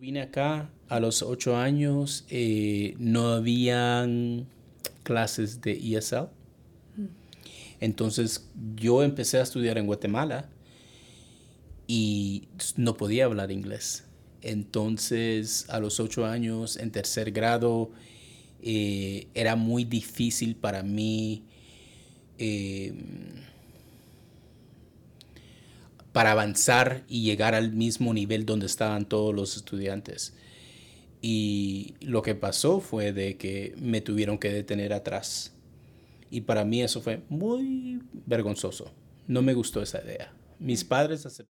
Vine acá a los 8 años, no habían clases de ESL. Entonces yo empecé a estudiar en Guatemala y no podía hablar inglés. Entonces a los 8 años, en tercer grado, era muy difícil para mí eh, para avanzar y llegar al mismo nivel donde estaban todos los estudiantes. Y lo que pasó fue de que me tuvieron que detener atrás. Y para mí eso fue muy vergonzoso. No me gustó esa idea. Mis padres aceptaron.